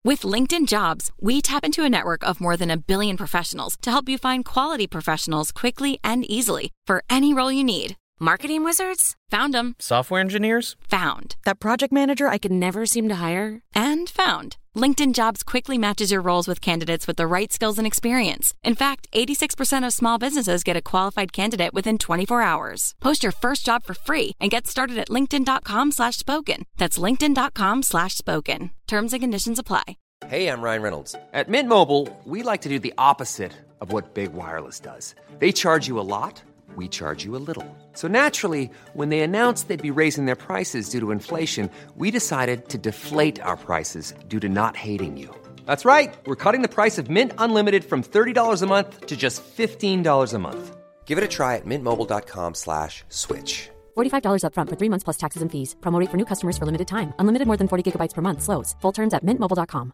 With LinkedIn Jobs, we tap into a network of more than 1 billion professionals to help you find quality professionals quickly and easily for any role you need. Marketing wizards? Found them. Software engineers? Found. That project manager I could never seem to hire? And found. LinkedIn Jobs quickly matches your roles with candidates with the right skills and experience. In fact, 86% of small businesses get a qualified candidate within 24 hours. Post your first job for free and get started at linkedin.com/spoken. That's linkedin.com/spoken. Terms and conditions apply. Hey, I'm Ryan Reynolds. At Mint Mobile, we like to do the opposite of what Big Wireless does. They charge you a lot. We charge you a little. So naturally, when they announced they'd be raising their prices due to inflation, we decided to deflate our prices due to not hating you. That's right. We're cutting the price of Mint Unlimited from $30 a month to just $15 a month. Give it a try at mintmobile.com/switch. $45 up front for 3 months plus taxes and fees. Promo rate for new customers for limited time. Unlimited more than 40 gigabytes per month. Slows full terms at mintmobile.com.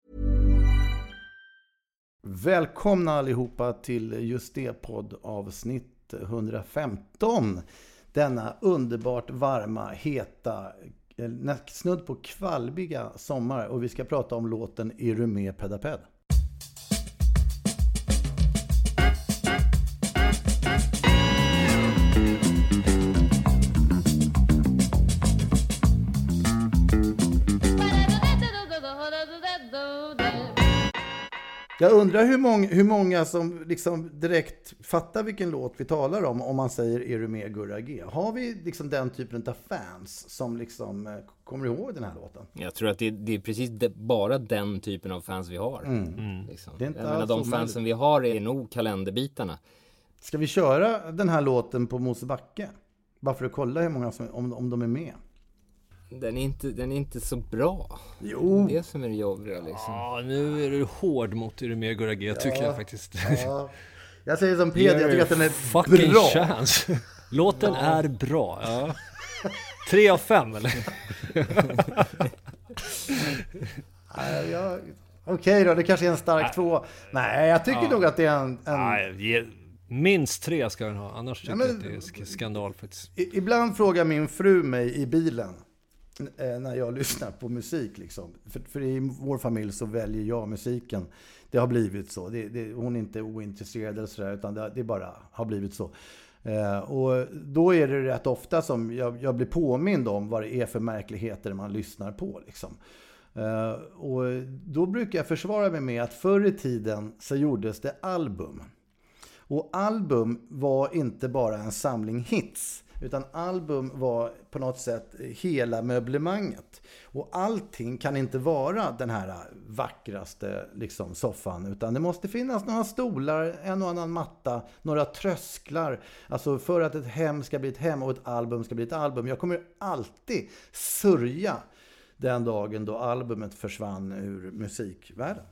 Välkomna allihopa till just det poddavsnitt 115. Denna underbart varma, heta, snudd på kvalbiga sommar. Och vi ska prata om låten Är du med Pedaped? Jag undrar hur många som liksom direkt fattar vilken låt vi talar om man säger Är du med Gurra G? Har vi liksom den typen av fans som liksom kommer ihåg den här låten? Jag tror att det är precis bara den typen av fans vi har. Liksom. Jag menar, de fansen vi har är nog kalenderbitarna. Ska vi köra den här låten på Mosebacke? Bara för att kolla hur många om de är med. Den är inte så bra. Jo. Det är som är det jobbiga liksom. Ja, nu är du hård mot Är du med Gurra G, tycker jag faktiskt. Ja. Jag säger som Peder, jag tycker att den är fucking bra. Chance. Låten är bra. Ja. 3 av 5 eller? Okej då, det kanske är en stark 2. Nej, jag tycker nog att det är en... Nej, minst 3 ska den ha. Annars tycker jag att det är skandal faktiskt. Ibland frågar min fru mig i bilen när jag lyssnar på musik liksom. För i vår familj så väljer jag musiken. Det har blivit så. Hon är inte ointresserad eller sådär, utan det bara har blivit så. Och då är det rätt ofta som jag blir påmind om vad det är för märkligheter man lyssnar på liksom. Och då brukar jag försvara mig med att förr i tiden så gjordes det album. Och album var inte bara en samling hits, utan album var på något sätt hela möblemanget. Och allting kan inte vara den här vackraste liksom, soffan, utan det måste finnas några stolar, en och annan matta, några trösklar. Alltså för att ett hem ska bli ett hem och ett album ska bli ett album. Jag kommer alltid sörja den dagen då albumet försvann ur musikvärlden.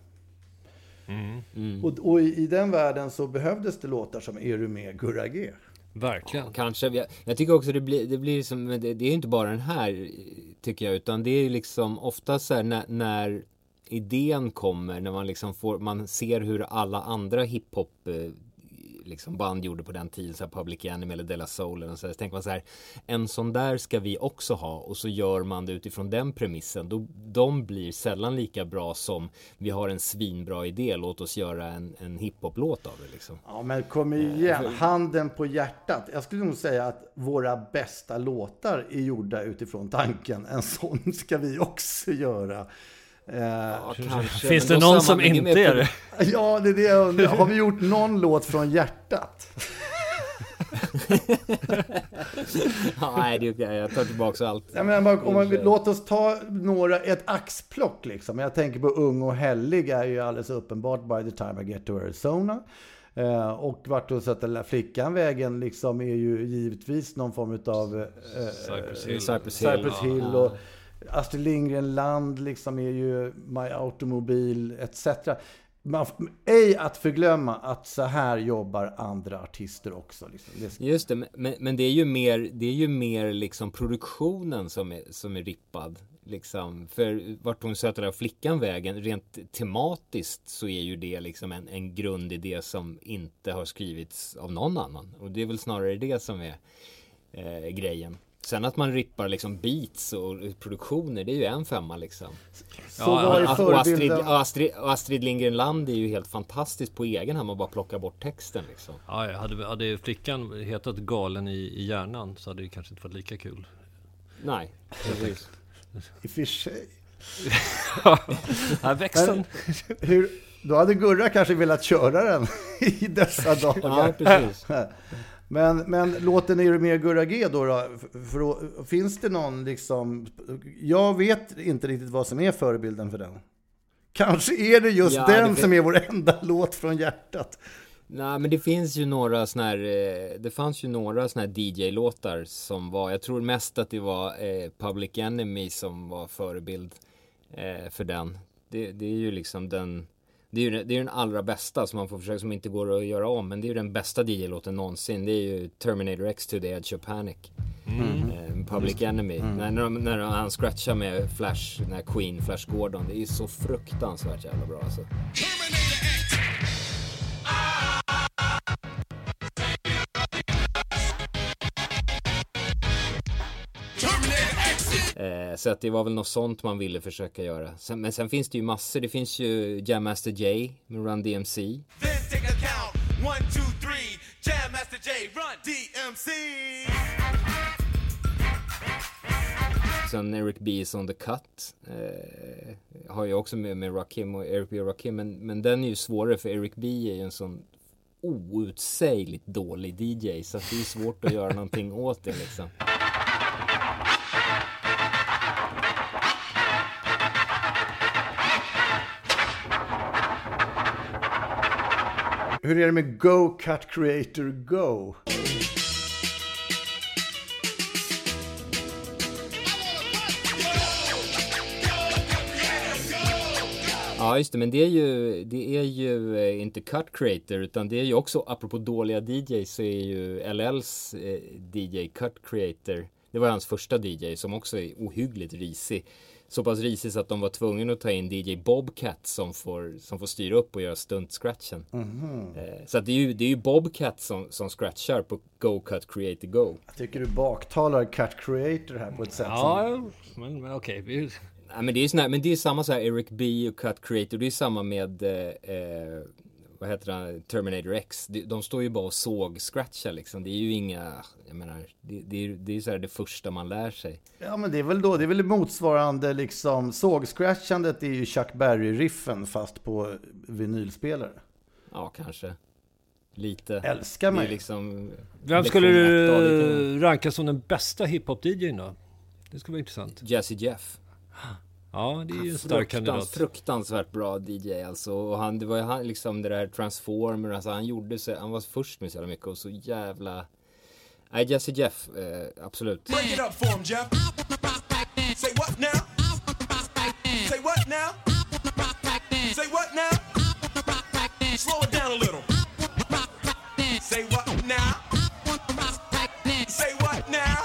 Och i den världen så behövdes det låtar som Är du med Gurra G? Verkligen. Ja, kanske. Jag tycker också det blir som, det är ju inte bara den här tycker jag, utan det är liksom ofta så här när idén kommer, när man liksom man ser hur alla andra hiphop liksom band gjorde på den tiden, så här Public Enemy eller De La Soul och så tänker man så här, en sån där ska vi också ha, och så gör man det utifrån den premissen. De blir sällan lika bra som vi har en svinbra idé, låt oss göra en hiphop-låt av det liksom. Ja, men kom igen, handen på hjärtat. Jag skulle nog säga att våra bästa låtar är gjorda utifrån tanken, en sån ska vi också göra. Ja, kanske. Finns det någon som inte är det? Ja, det är det jag undrar. Har vi gjort någon låt från hjärtat? Nej, jag tar tillbaka allt. Ja, men låt oss ta ett axplock liksom. Jag tänker på Ung och Hellig är ju alldeles uppenbart By the time I get to Arizona. Och vart då så att den där flickan vägen liksom är ju givetvis någon form av Cypress Hill och Astrid Lindgren Land liksom är ju My Automobile etc. Ej att förglömma att så här jobbar andra artister också liksom. Just det, men det är ju mer liksom produktionen som är rippad liksom. För vart hon söter där flickan vägen, rent tematiskt så är ju det liksom en grundidé som inte har skrivits av någon annan, och det är väl snarare det som är grejen. Sen att man rippar liksom beats och produktioner, det är ju en femma liksom. Så var det förebilden. Astrid Lindgren Land är ju helt fantastiskt på egen hand. Man bara plockar bort texten liksom. Ja, hade flickan hetat Galen i hjärnan så hade det kanske inte varit lika kul. Nej, precis. I och för sig. Här växeln. Då hade Gurra kanske velat köra den i dessa dagar. Ja, precis. Men låten är mer Gurra G då? Finns det någon liksom... Jag vet inte riktigt vad som är förebilden för den. Kanske är det just den som är vår enda låt från hjärtat. Nej, men det finns ju några såna här... Det fanns ju några såna här DJ-låtar som var... Jag tror mest att det var Public Enemy som var förebild för den. Det är ju liksom den... Det är den allra bästa som man får försöka, som inte går att göra om. Men det är ju den bästa DJ-låten någonsin. Det är ju Terminator X to the Edge of Panic. Public Enemy. När han scratchar med Flash, när Queen, Flash Gordon. Det är ju så fruktansvärt jävla bra alltså. Så att det var väl något sånt man ville försöka göra. Men sen finns det ju massor. Det finns ju Jam Master Jay med Run DMC. Sen Eric B is on the cut. Har jag också med Rakim och Eric B och Rakim. Men den är ju svårare för Eric B är ju en sån outsägligt dålig DJ. Så att det är svårt att göra någonting åt det liksom. Hur är det med Go Cut Creator Go? Ja just det, men det är ju inte Cut Creator utan det är ju också, apropå dåliga DJs, så är ju LLs DJ Cut Creator. Det var hans första DJ som också är ohyggligt risig. Så pass risig så att de var tvungna att ta in DJ Bobcat som får styra upp och göra stunt-scratchen. Så att det är ju Bobcat som scratchar på Go Cut Creator Go. Jag tycker du baktalar Cut Creator här på ett sätt men okej. Nej, men det är såna, men det är samma så här Eric B och Cut Creator. Det är samma med vad heter det, Terminator X. De står ju bara och såg-scratchar liksom. Det är ju inga, jag menar, det är så här det första man lär sig. Ja, men det är väl motsvarande liksom, såg-scratchandet är ju Chuck Berry-riffen fast på vinylspelare. Ja, kanske. Lite. Älskar mig. Liksom, vem skulle du ranka som den bästa hiphop-DJn då? Det skulle vara intressant. Jazzy Jeff. Ja, det är ju en stark kandidat. Fruktansvärt bra DJ alltså. Och det var ju han liksom det där Transformer, alltså han var först med så mycket och så jävla... Nej, Jazzy Jeff, absolut. Break it up for him, Jeff. Say what now? Say what now? Say what now? Slow it down a little. Say what now? Say what now?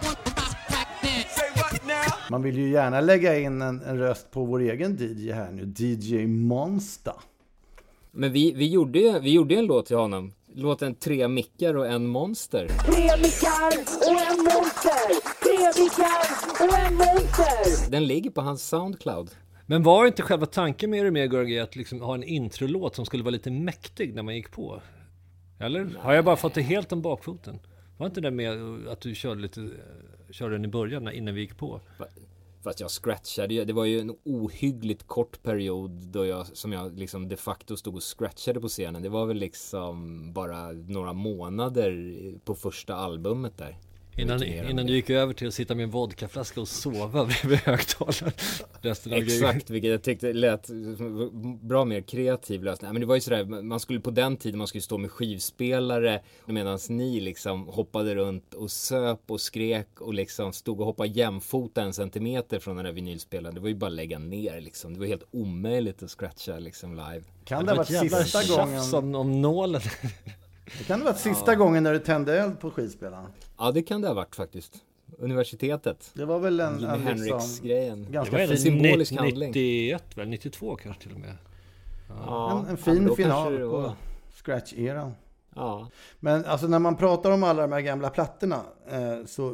Man vill ju gärna lägga in en röst på vår egen DJ här nu, DJ Monster. Men vi gjorde en låt till honom. Låten 3 mickar och en monster. 3 mickar och en monster. 3 mickar och en monster. Den ligger på hans Soundcloud. Men var inte själva tanken med det med Gurgi att liksom ha en introlåt som skulle vara lite mäktig när man gick på? Eller? Nej. Har jag bara fått det helt om bakfoten? Var inte det med att du körde den i början innan vi gick på? Fast jag scratchade. Det var ju en ohyggligt kort period som jag liksom de facto stod och scratchade på scenen. Det var väl liksom bara några månader på första albumet där. Innan du gick över till att sitta med en vodkaflaska och sova bredvid högtalaren resten av Exakt, vilket jag tyckte lät bra mer kreativ lösning. Nej, men det var ju sådär, man skulle på den tiden man skulle stå med skivspelare medan ni liksom hoppade runt och söp och skrek och liksom stod och hoppade jämfota 1 centimeter från den där vinylspelaren. Det var ju bara att lägga ner liksom. Det var helt omöjligt att scratcha liksom live. Kan det ha varit sista gången som om nålen? Det kan det vara sista gången när du tände eld på skivspelaren. Ja, det kan det ha varit faktiskt. Universitetet. Det var väl en Henriks-grejen. Ganska fin symbolisk handling. 91 väl, 92 kanske till och med. Ja, en fin final på Scratch-eran. Ja. Men alltså när man pratar om alla de här gamla plattorna så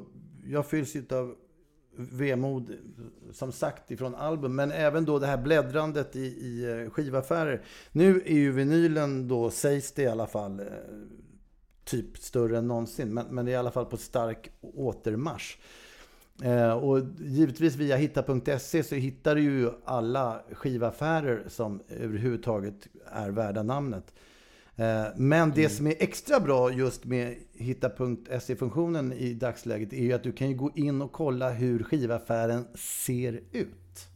jag fylls av vemod, som sagt, ifrån album, men även då det här bläddrandet i skivaffärer. Nu är ju vinylen då, sägs det i alla fall, typ större än någonsin, men det är i alla fall på stark återmarsch. Och givetvis via hitta.se så hittar du ju alla skivaffärer som överhuvudtaget är värda namnet. Men det som är extra bra just med hitta.se-funktionen i dagsläget är ju att du kan ju gå in och kolla hur skivaffären ser ut.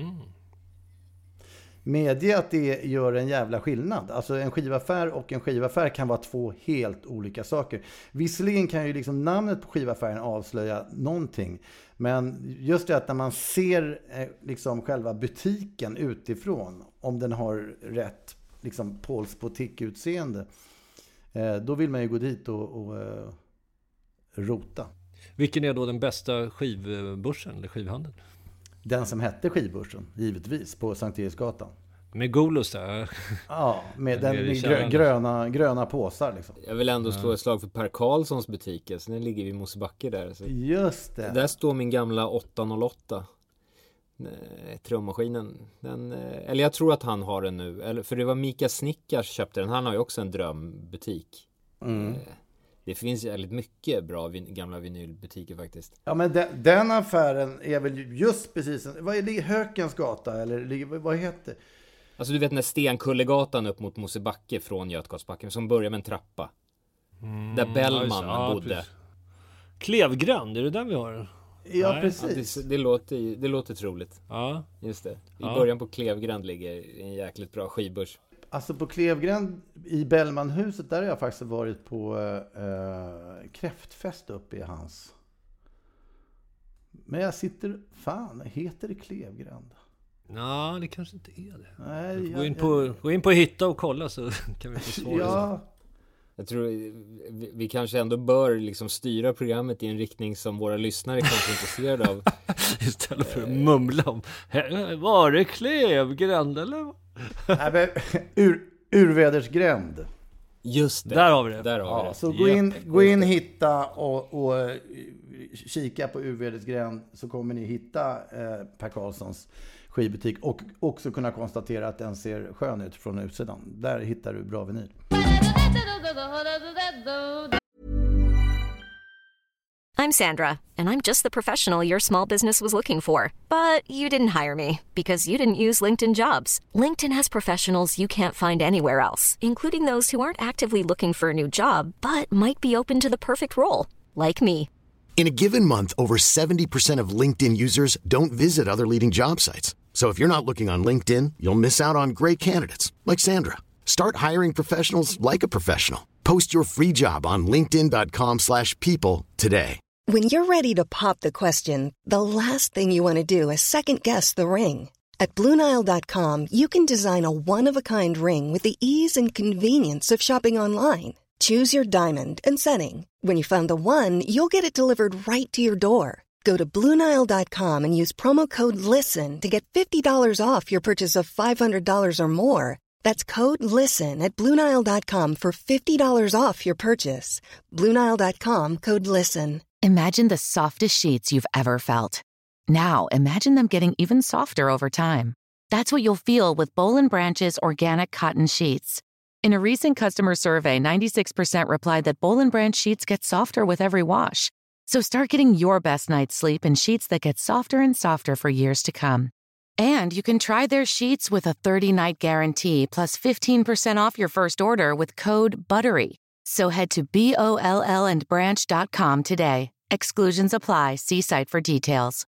Medge att det gör en jävla skillnad. Alltså en skivaffär och en skivaffär kan vara två helt olika saker. Visserligen kan ju liksom namnet på skivaffären avslöja någonting. Men just det att när man ser liksom själva butiken utifrån, om den har rätt liksom Pauls Boutique-utseende, då vill man ju gå dit och rota. Vilken är då den bästa skivbörsen eller skivhandeln? Den som hette Skivbörsen, givetvis, på Sankt Eriksgatan. Med Golus där? Ja, med gröna påsar liksom. Jag vill ändå slå ett slag för Per Karlssons butik. Så den ligger vid Mosebacke där. Så. Just det. Där står min gamla 808. Trummaskinen. Eller jag tror att han har den nu. För det var Mika Snickars köpte den. Han har ju också en drömbutik. Det finns väldigt mycket bra gamla vinylbutiker faktiskt. Ja, men den affären är väl just precis... Vad är det? Hökens gata? Eller vad heter det? Alltså du vet när Stenkullegatan upp mot Mosebacke från Götgatsbacken som börjar med en trappa. Där Bellman bodde. Precis. Klevgränd, är det där vi har? Ja, precis. Ja, det låter troligt. Ja. Just det. I början på Klevgränd ligger en jäkligt bra skivbörs. Alltså på Klevgränd i Bellmanhuset, där har jag faktiskt varit på kräftfest uppe i hans. Men jag sitter... Fan, heter det Klevgränd? Ja, det kanske inte är det. Nej, gå in på Hitta och kolla så kan vi få svar. Ja. Jag tror vi kanske ändå bör liksom styra programmet i en riktning som våra lyssnare kanske är intresserade av. Istället för att mumla om var det Klevgränd eller? Nej, Urvädersgränd. Just det. Där har vi det. Där har vi det. Så gå in hitta och kika på Urvädersgränd, så kommer ni hitta Per Karlssons skivbutik och också kunna konstatera att den ser skön ut från utsidan. Där hittar du bra vinyl. I'm Sandra, and I'm just the professional your small business was looking for. But you didn't hire me because you didn't use LinkedIn Jobs. LinkedIn has professionals you can't find anywhere else, including those who aren't actively looking for a new job, but might be open to the perfect role, like me. In a given month, over 70% of LinkedIn users don't visit other leading job sites. So if you're not looking on LinkedIn, you'll miss out on great candidates like Sandra. Start hiring professionals like a professional. Post your free job on linkedin.com/people today. When you're ready to pop the question, the last thing you want to do is second-guess the ring. At BlueNile.com, you can design a one-of-a-kind ring with the ease and convenience of shopping online. Choose your diamond and setting. When you find the one, you'll get it delivered right to your door. Go to BlueNile.com and use promo code LISTEN to get $50 off your purchase of $500 or more. That's code LISTEN at BlueNile.com for $50 off your purchase. BlueNile.com, code LISTEN. Imagine the softest sheets you've ever felt. Now, imagine them getting even softer over time. That's what you'll feel with Boll & Branch's organic cotton sheets. In a recent customer survey, 96% replied that Boll & Branch sheets get softer with every wash. So start getting your best night's sleep in sheets that get softer and softer for years to come. And you can try their sheets with a 30-night guarantee plus 15% off your first order with code BUTTERY. So head to BOLLandbranch.com today. Exclusions apply. See site for details.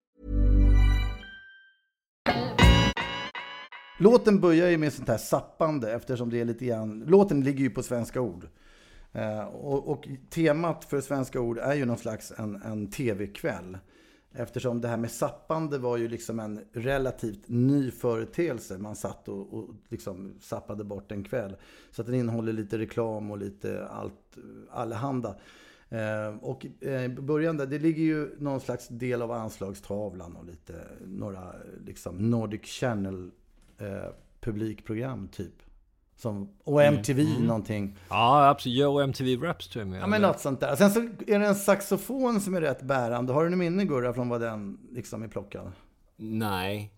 Låten börjar ju med sånt här sappande, eftersom det är lite grann... Låten ligger ju på svenska ord. Och temat för svenska ord är ju någon slags en tv-kväll. Eftersom det här med sappande var ju liksom en relativt ny företeelse. Man satt och liksom sappade bort en kväll. Så att den innehåller lite reklam och lite allehanda. Och början där, det ligger ju någon slags del av anslagstavlan och lite några liksom Nordic Channel publikprogram typ. Och MTV någonting. Ja, absolut. Jag och MTV Raps tror jag med. Ja, men något sånt där. Sen så är det en saxofon som är rätt bärande. Har du någon minne, Gurra, från vad den liksom är plockad? Nej.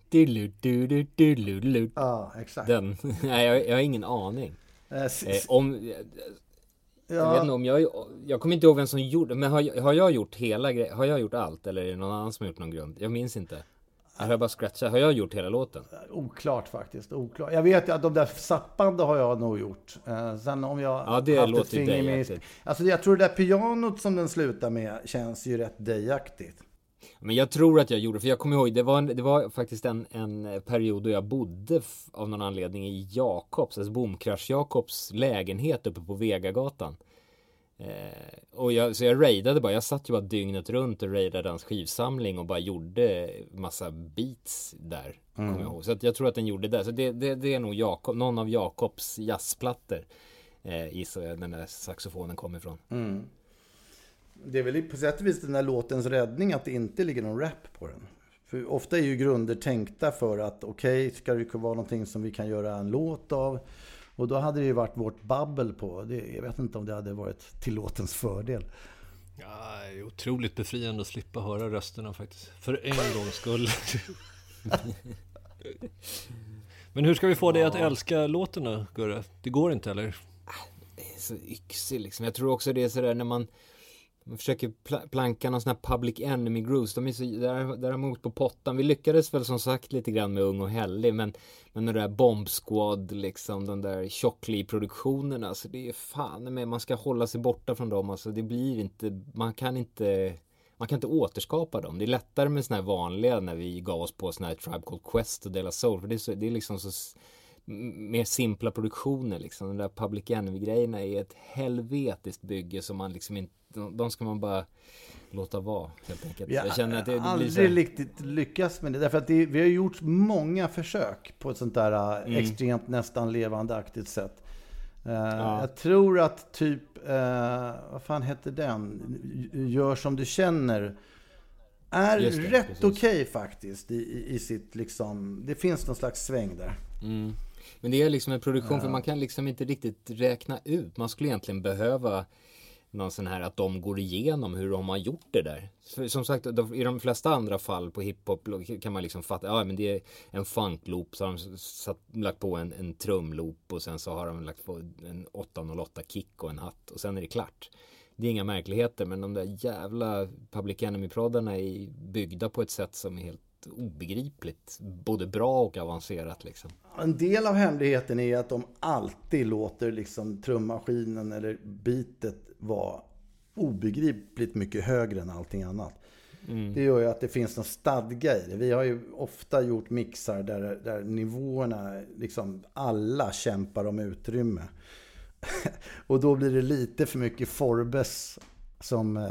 Ja, exakt. Den. Nej, jag har ingen aning. Jag vet inte om jag kommer inte ihåg vem som gjorde, men har jag gjort har jag gjort allt, eller är det någon annan som har gjort någon grund? Jag minns inte. Jag har bara scratchat. Har jag gjort hela låten? Oklart faktiskt. Oklart. Jag vet ju att de där zappande har jag nog gjort. Sen om jag det låter ju Day-aktigt. Alltså jag tror det där pianot som den slutar med känns ju rätt Day-aktigt. Men jag tror att jag gjorde, för jag kommer ihåg, det var faktiskt en period då jag bodde av någon anledning i Jakobs, alltså Bomkrasch Jakobs lägenhet uppe på Vegagatan. Så jag raidade bara, jag satt ju bara dygnet runt och raidade hans skivsamling och bara gjorde massa beats där, kommer jag ihåg. Så att jag tror att den gjorde det. Så det är nog någon av Jakobs jazzplattor gissar jag den där saxofonen kommer ifrån. Det är väl på sätt och vis den här låtens räddning att det inte ligger någon rap på den. För ofta är ju grunder tänkta för att ska det vara någonting som vi kan göra en låt av. Och då hade det ju varit vårt babbel på. Jag vet inte om det hade varit till låtens fördel. Ja, det är otroligt befriande att slippa höra rösterna faktiskt. För en gångs skull. Men hur ska vi få dig att älska låtarna, Gurra? Det går inte, eller? Det är så yxig liksom. Jag tror också det är sådär när man försöker planka någon sån här Public Enemy grooves. De är så där har man gått på pottan. Vi lyckades väl som sagt lite grann med Ung och Hellig, men den där Bomb Squad liksom, den där Chockly-produktionerna, alltså det är fan med, man ska hålla sig borta från dem, alltså det blir inte, man kan inte återskapa dem. Det är lättare med såna här vanliga när vi gav oss på såna här Tribe Called Quest och De La Soul, för det är liksom så mer simpla produktioner liksom. Den där Public Enemy-grejerna är ett helvetiskt bygge som man liksom inte, de ska man bara låta vara helt enkelt. Jag känner att det aldrig blir så riktigt lyckas med det, därför att vi har gjort många försök på ett sånt där extremt nästan levandeaktigt sätt. Jag tror att typ vad fan heter den? Gör som du känner är rätt okej faktiskt i sitt liksom, det finns någon slags sväng där. Men det är liksom en produktion för man kan liksom inte riktigt räkna ut. Man skulle egentligen behöva någon sån här att de går igenom hur de har gjort det där. För som sagt, i de flesta andra fall på hiphop kan man liksom fatta, men det är en funkloop, så har de lagt på en trumloop och sen så har de lagt på en 808 kick och en hatt och sen är det klart. Det är inga märkligheter, men de där jävla Public Enemy-proddarna är byggda på ett sätt som är helt obegripligt, både bra och avancerat liksom. En del av hemligheten är att de alltid låter liksom trummaskinen eller beatet vara obegripligt mycket högre än allting annat. Det gör ju att det finns någon stadga i det. Vi har ju ofta gjort mixar där nivåerna liksom alla kämpar om utrymme. Och då blir det lite för mycket Forbes som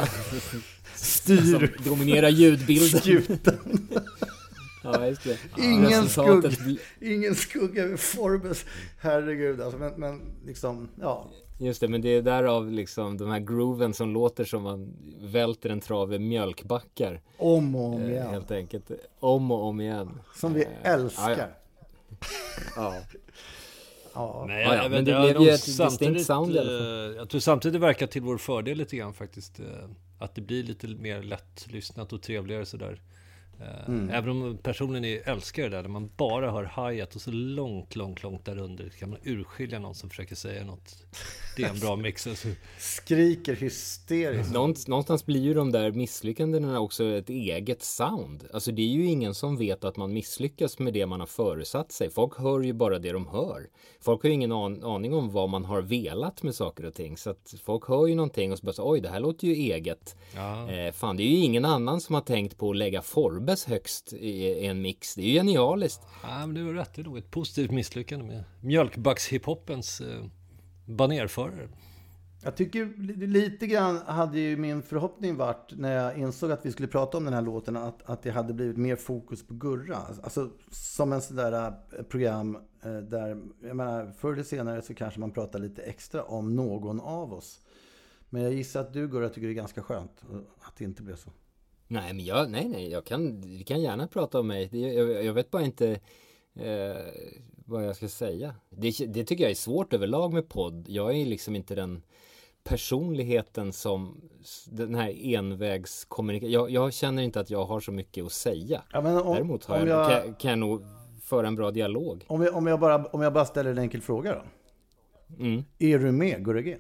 styr, som dominerar ljudbilden. Ja, just det. Ingen skugga över Forbes. Herregud alltså, men liksom, ja. Just det, men det är därav liksom de här grooven som låter som man välter en trave mjölkbackar. Om och om igen. Helt enkelt. Om och om igen. Som vi älskar. Ja. Nej, men det blev ju ett distinkt sound. Jag tror samtidigt det verkar till vår fördel lite grann faktiskt. Att det blir lite mer lättlyssnat och trevligare sådär. Även om personen älskar det där man bara hör hi-hat och så långt där under kan man urskilja någon som försöker säga något. Det är en bra mix alltså. Skriker hysteriskt. Någonstans blir ju de där misslyckandena också ett eget sound. Alltså det är ju ingen som vet att man misslyckas med det man har föresatt sig. Folk hör ju bara det de hör. Folk har ju ingen aning om vad man har velat med saker och ting. Så att folk hör ju någonting och så bara så, oj, det här låter ju eget. Ja. Fan, det är ju ingen annan som har tänkt på att lägga Forbes högst i en mix. Det är ju genialiskt. Ja, men det var rätt. Det är nog ett positivt misslyckande med mjölkbacks-hiphoppens banerförare. Jag tycker lite grann hade ju min förhoppning varit när jag insåg att vi skulle prata om den här låten att det hade blivit mer fokus på Gurra. Alltså som en sån där program där, jag menar, förr eller senare så kanske man pratar lite extra om någon av oss. Men jag gissar att du, Gurra, tycker det är ganska skönt att det inte blev så. Nej, men vi kan gärna prata om mig. Jag vet bara inte vad jag ska säga. Det tycker jag är svårt överlag med podd. Jag är liksom inte den personligheten som den här envägskommunikation. Jag känner inte att jag har så mycket att säga. Ja, men däremot kan jag nog föra en bra dialog. Om jag bara ställer en enkel fråga då. Är du med Gurra G?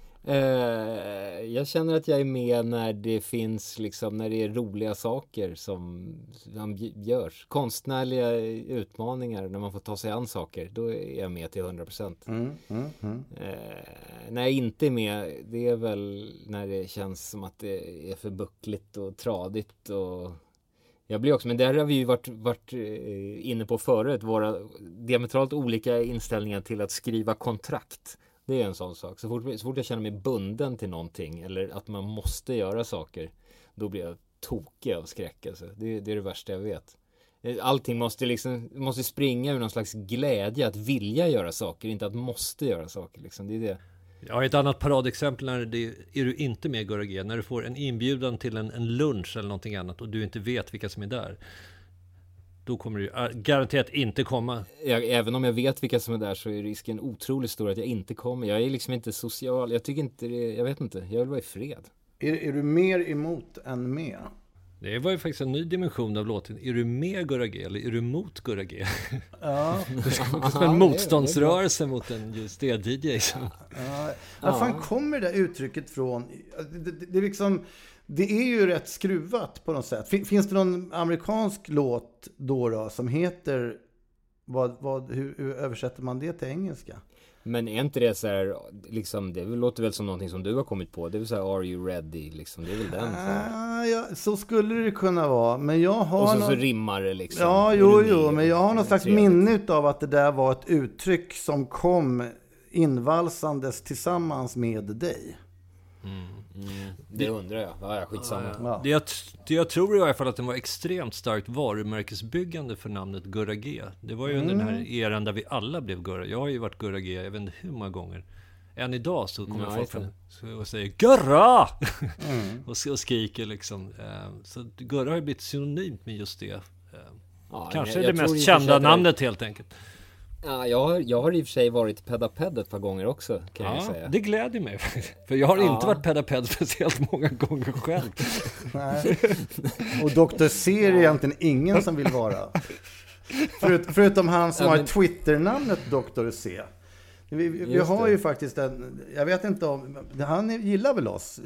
Jag känner att jag är med när det finns liksom, när det är roliga saker som görs. Konstnärliga utmaningar, när man får ta sig an saker, då är jag med till 100%. När jag inte är med, det är väl när det känns som att det är för buckligt och tradigt och jag blir också, men där har vi ju varit inne på förut, våra diametralt olika inställningar till att skriva kontrakt. Det är en sån sak. Så fort jag känner mig bunden till någonting eller att man måste göra saker, då blir jag tokig av skräck. Alltså. Det är det värsta jag vet. Allting måste springa ur någon slags glädje att vilja göra saker, inte att måste göra saker. Liksom. Det är det. Jag har ett annat paradexempel när är du inte med Gurra G, när du får en inbjudan till en lunch eller någonting annat och du inte vet vilka som är där. Då kommer du garanterat inte komma. Även om jag vet vilka som är där så är risken otroligt stor att jag inte kommer. Jag är liksom inte social. Jag tycker inte det, jag vet inte. Jag vill vara i fred. Är du mer emot än med? Det var ju faktiskt en ny dimension av låten. Är du med Gurra G eller är du mot Gurra G? Ja. Det är som en motståndsrörelse mot en just det DJ. Var fan kommer det där uttrycket från? Det är liksom... Det är ju rätt skruvat på något sätt. Finns det någon amerikansk låt då som heter hur översätter man det till engelska? Men är inte det så här liksom, det låter väl som någonting som du har kommit på. Det är väl så här, are you ready liksom, det är väl den så. Så skulle det kunna vara, men jag har och så rimmar det liksom. Ja, jo, men jag har någon slags minne av att det där var ett uttryck som kom invalsandes tillsammans med dig. Det undrar jag. Ja, skitsamma. Ja. Jag tror i alla fall att den var extremt starkt varumärkesbyggande för namnet Gurra G. Det var ju under den här eran där vi alla blev Gurra. Jag har ju varit Gurra G, jag vet inte hur många gånger. Än idag så kommer folk fram och säger Gurra! och skriker liksom. Så Gurra har ju blivit synonymt med just det. Kanske jag det mest kända namnet helt enkelt. Ja, jag har i och för sig varit pedaped ett par gånger också, kan jag säga. Det gläder mig. För jag har inte varit pedaped speciellt många gånger själv. Nej. Och Dr. C är egentligen ingen som vill vara. Förutom han som har Twitter-namnet Dr. C. Vi har ju faktiskt jag vet inte om han gillar väl oss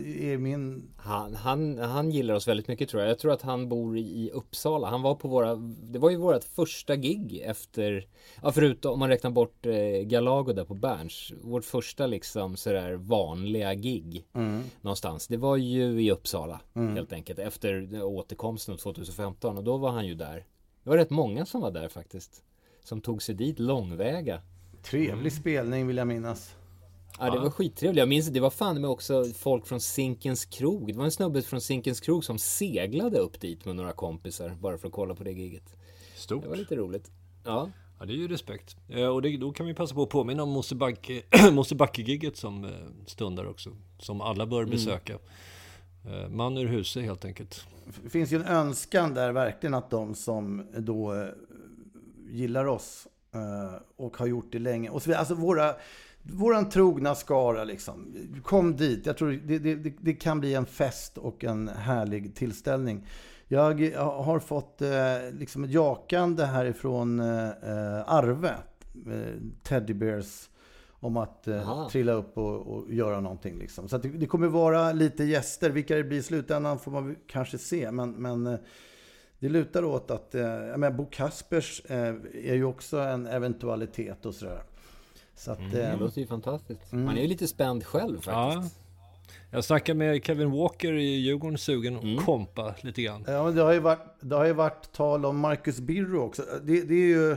han gillar oss väldigt mycket, tror jag. Jag tror att han bor i Uppsala. Han var på det var ju vårt första gig efter, förutom om man räknar bort Galago där på Berns, vårt första liksom sådär vanliga gig någonstans. Det var ju i Uppsala helt enkelt efter återkomsten 2015, och då var han ju där. Det var rätt många som var där faktiskt, som tog sig dit långväga. Trevlig spelning vill jag minnas. Ja, det var skittrevligt. Jag minns det var fan med också folk från Zinkens krog. Det var en snubbe från Zinkens krog som seglade upp dit med några kompisar bara för att kolla på det giget. Stort. Det var lite roligt. Ja, det är ju respekt. Och då kan vi passa på att påminna om Mosebacke-giget som stundar också. Som alla bör besöka. Man ur huset helt enkelt. Det finns ju en önskan där verkligen att de som då gillar oss och har gjort det länge. Och så, alltså våran trogna skara liksom. Kom dit. Jag tror det kan bli en fest och en härlig tillställning. Jag har fått liksom ett jakande härifrån Arve. Teddy Bears om att trilla upp och göra någonting liksom. Så att det kommer vara lite gäster. Vilka det blir i slutändan får man kanske se. Men det lutar åt att Bo Kaspers är ju också en eventualitet och sådär. Så att, det låter ju fantastiskt. Man är ju lite spänd själv faktiskt. Ja. Jag snackade med Kevin Walker i Djurgården sugen och kompa lite grann. Ja, det har ju varit tal om Marcus Birro också. Det är ju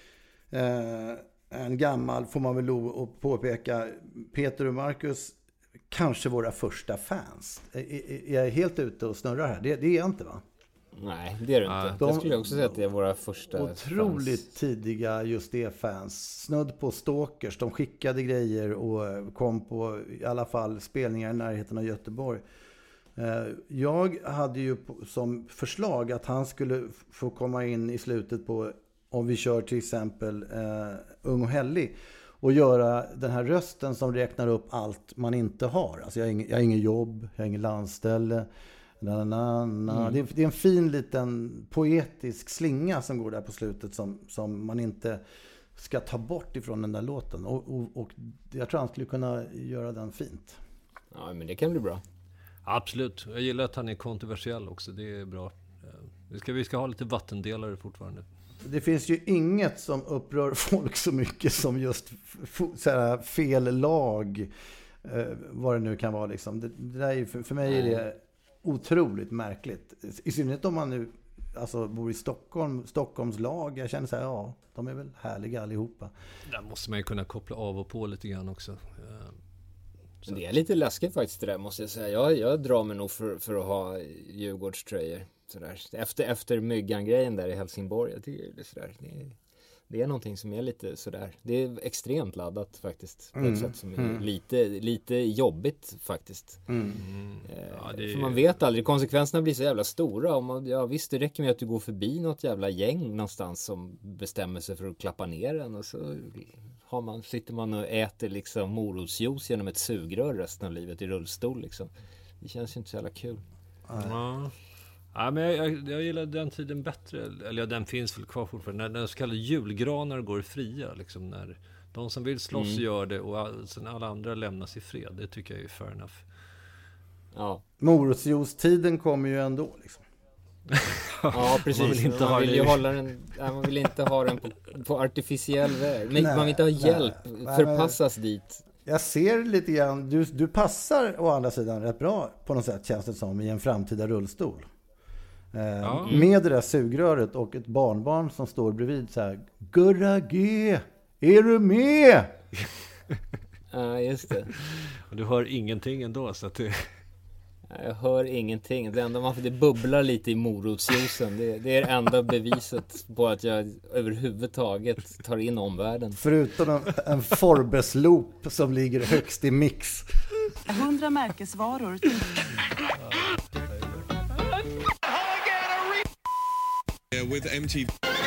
en gammal, får man väl lov att påpeka, Peter och Marcus, kanske våra första fans. Är jag helt ute och snurrar här? Det är jag inte, va? Nej, det är det inte. Jag skulle också säga att det är våra första otroligt fans. Tidiga just det fans. Snudd på stalkers. De skickade grejer och kom på i alla fall spelningar i närheten av Göteborg. Jag hade ju som förslag att han skulle få komma in i slutet på om vi kör till exempel Ung och Hellig och göra den här rösten som räknar upp allt man inte har. Alltså jag har ingen jobb, jag har ingen landställe. Det är en fin liten poetisk slinga som går där på slutet som man inte ska ta bort ifrån den där låten. Och jag tror han skulle kunna göra den fint. Ja, men det kan bli bra. Absolut. Jag gillar att han är kontroversiell också. Det är bra. Vi ska ha lite vattendelare fortfarande. Det finns ju inget som upprör folk så mycket som just såhär fel lag. Vad det nu kan vara liksom. Det där är, för mig är det otroligt märkligt. I synnerhet om man nu bor i Stockholms lag. Jag känner så här, ja, de är väl härliga allihopa. Där måste man ju kunna koppla av och på lite grann också. Men det är lite läskigt faktiskt det där, måste jag säga. Jag drar mig nog för att ha Djurgårdströjor. Sådär. Efter Myggan-grejen där i Helsingborg. Jag tycker det är sådär. Det är någonting som är lite sådär. Det är extremt laddat faktiskt. På ett sätt som är lite jobbigt faktiskt. För man vet aldrig. Konsekvenserna blir så jävla stora. Visst, det räcker med att du går förbi något jävla gäng någonstans som bestämmer sig för att klappa ner den. Och så sitter man och äter liksom morotsjuice genom ett sugrör resten av livet i rullstol. Liksom. Det känns ju inte så jävla kul. Ja, men jag gillar den tiden bättre. Eller den finns väl kvar fortfarande. När så kallade julgranar går fria. Liksom, när de som vill slåss gör det och sen alla andra lämnas i fred. Det tycker jag är fair enough. Ja. Morotsjuice-tiden kommer ju ändå liksom. Ja, precis. Man vill inte ha den på artificiell väg. Men man vill inte ha hjälp. Förpassas dit. Jag ser lite grann, du passar å andra sidan rätt bra på något sätt, känns det som, i en framtida rullstol. Med det där sugröret och ett barnbarn som står bredvid så här: Gurra G, är du med? Ja, just det. Och du hör ingenting ändå, så att du... Jag hör ingenting. Det enda det bubblar lite i morotsjuicen. Det är det enda beviset på att jag överhuvudtaget tar in omvärlden. Förutom en Forbes-loop som ligger högst i mix. 100 märkesvaror. With MTV.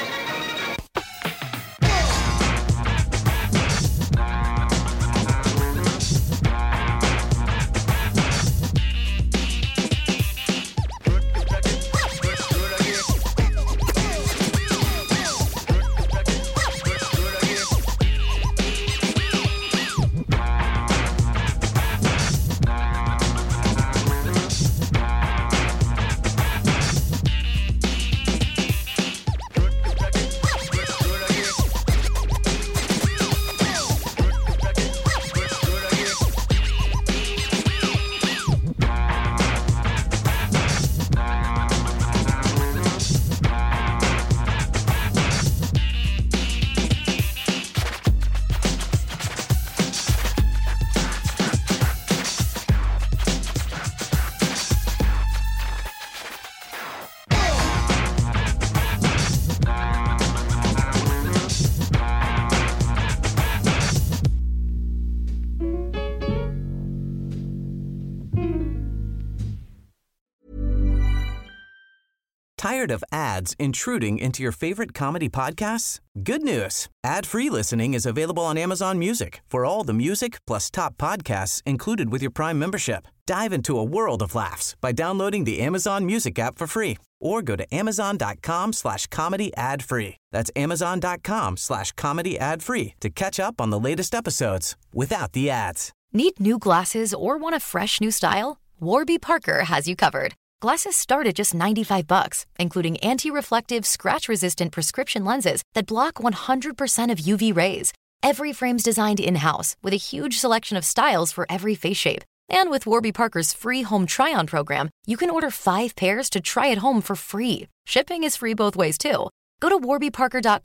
Tired of ads intruding into your favorite comedy podcasts? Good news. Ad-free listening is available on Amazon Music for all the music plus top podcasts included with your Prime membership. Dive into a world of laughs by downloading the Amazon Music app for free or go to amazon.com/comedy ad-free. That's amazon.com/comedy ad-free to catch up on the latest episodes without the ads. Need new glasses or want a fresh new style? Warby Parker has you covered. Glasses start at just $95, including anti-reflective, scratch-resistant prescription lenses that block 100% of UV rays. Every frame's designed in-house with a huge selection of styles for every face shape. And with Warby Parker's free home try-on program, you can order 5 pairs to try at home for free. Shipping is free both ways, too. Go to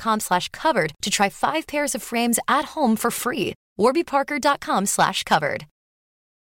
warbyparker.com/covered to try 5 pairs of frames at home for free. warbyparker.com/covered.